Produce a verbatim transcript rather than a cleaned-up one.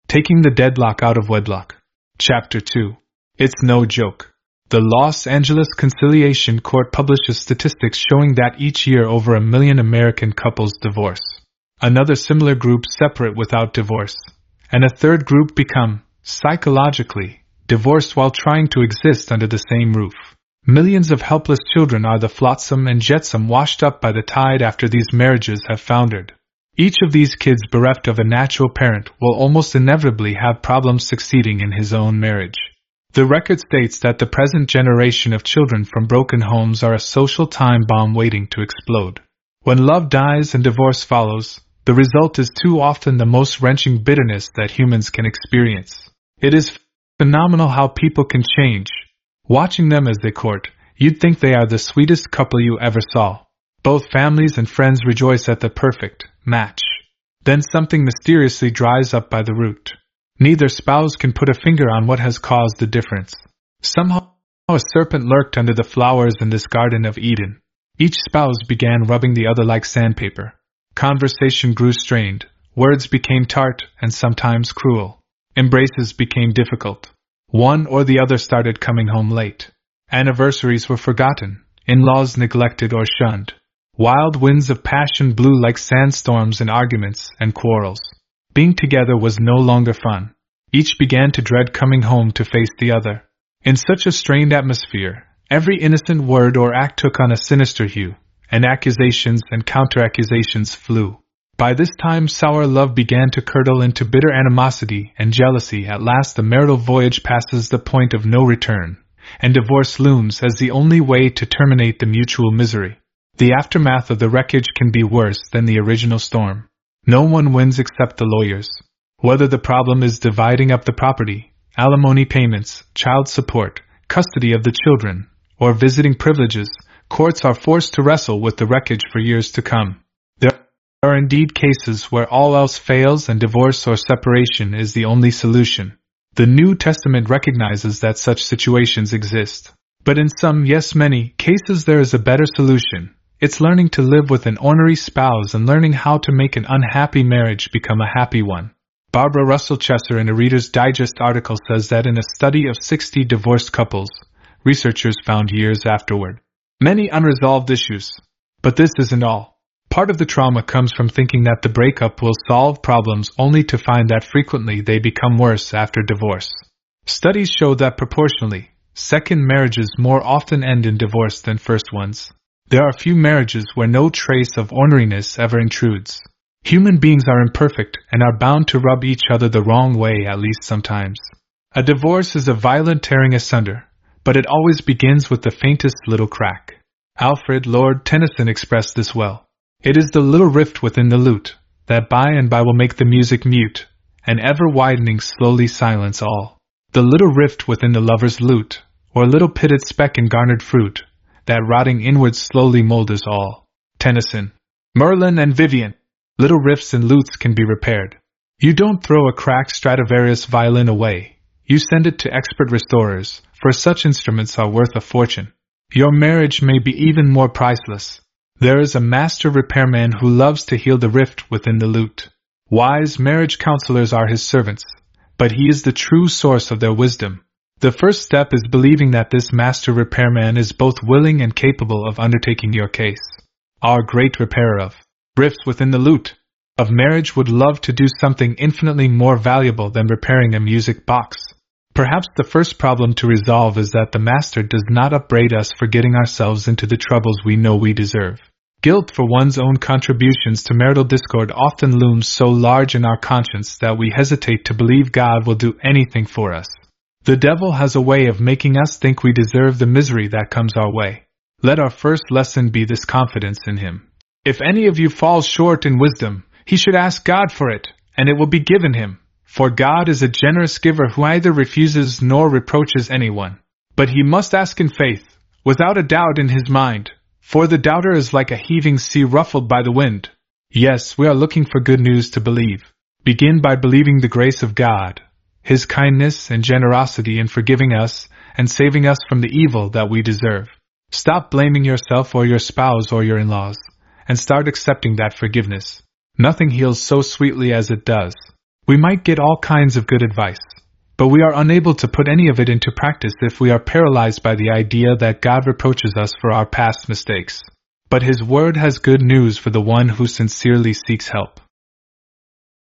Taking the Deadlock Out of Wedlock. Chapter two. It's no joke. The Los Angeles Conciliation Court publishes statistics showing that each year over a million American couples divorce. Another similar group separate without divorce. And a third group become, psychologically, divorced while trying to exist under the same roof. Millions of helpless children are the flotsam and jetsam washed up by the tide after these marriages have foundered. Each of these kids bereft of a natural parent will almost inevitably have problems succeeding in his own marriage. The record states that the present generation of children from broken homes are a social time bomb waiting to explode. When love dies and divorce follows, the result is too often the most wrenching bitterness that humans can experience. It is phenomenal how people can change. Watching them as they court, you'd think they are the sweetest couple you ever saw. Both families and friends rejoice at the perfect match. Then something mysteriously dries up by the root. Neither spouse can put a finger on what has caused the difference. Somehow a serpent lurked under the flowers in this Garden of Eden. Each spouse began rubbing the other like sandpaper. Conversation grew strained, words became tart and sometimes cruel. Embraces became difficult. One or the other started coming home late. Anniversaries were forgotten, in-laws neglected or shunned. Wild winds of passion blew like sandstorms in arguments and quarrels. Being together was no longer fun. Each began to dread coming home to face the other. In such a strained atmosphere, every innocent word or act took on a sinister hue, and accusations and counter-accusations flew. By this time sour love began to curdle into bitter animosity and jealousy. At last the marital voyage passes the point of no return, and divorce looms as the only way to terminate the mutual misery. The aftermath of the wreckage can be worse than the original storm. No one wins except the lawyers. Whether the problem is dividing up the property, alimony payments, child support, custody of the children, or visiting privileges, courts are forced to wrestle with the wreckage for years to come. There are indeed cases where all else fails and divorce or separation is the only solution. The New Testament recognizes that such situations exist. But in some, yes many, cases there is a better solution. It's learning to live with an ornery spouse and learning how to make an unhappy marriage become a happy one. Barbara Russell Chesser in a Reader's Digest article says that in a study of sixty divorced couples, researchers found years afterward many unresolved issues. But this isn't all. Part of the trauma comes from thinking that the breakup will solve problems only to find that frequently they become worse after divorce. Studies show that proportionally, second marriages more often end in divorce than first ones. There are few marriages where no trace of orneriness ever intrudes. Human beings are imperfect and are bound to rub each other the wrong way at least sometimes. A divorce is a violent tearing asunder, but it always begins with the faintest little crack. Alfred Lord Tennyson expressed this well. It is the little rift within the lute, that by and by will make the music mute, and ever widening slowly silence all. The little rift within the lover's lute, or little pitted speck in garnered fruit, that rotting inwards slowly moulders all. Tennyson. Merlin and Vivian. Little rifts in lutes can be repaired. You don't throw a cracked Stradivarius violin away. You send it to expert restorers, for such instruments are worth a fortune. Your marriage may be even more priceless. There is a master repairman who loves to heal the rift within the lute. Wise marriage counselors are his servants, but he is the true source of their wisdom. The first step is believing that this master repairman is both willing and capable of undertaking your case. Our great repairer of rifts within the lute of marriage would love to do something infinitely more valuable than repairing a music box. Perhaps the first problem to resolve is that the master does not upbraid us for getting ourselves into the troubles we know we deserve. Guilt for one's own contributions to marital discord often looms so large in our conscience that we hesitate to believe God will do anything for us. The devil has a way of making us think we deserve the misery that comes our way. Let our first lesson be this confidence in him. If any of you falls short in wisdom, he should ask God for it, and it will be given him. For God is a generous giver who neither refuses nor reproaches anyone. But he must ask in faith, without a doubt in his mind, for the doubter is like a heaving sea ruffled by the wind. Yes, we are looking for good news to believe. Begin by believing the grace of God, his kindness and generosity in forgiving us and saving us from the evil that we deserve. Stop blaming yourself or your spouse or your in-laws, and start accepting that forgiveness. Nothing heals so sweetly as it does. We might get all kinds of good advice, but we are unable to put any of it into practice if we are paralyzed by the idea that God reproaches us for our past mistakes. But His Word has good news for the one who sincerely seeks help.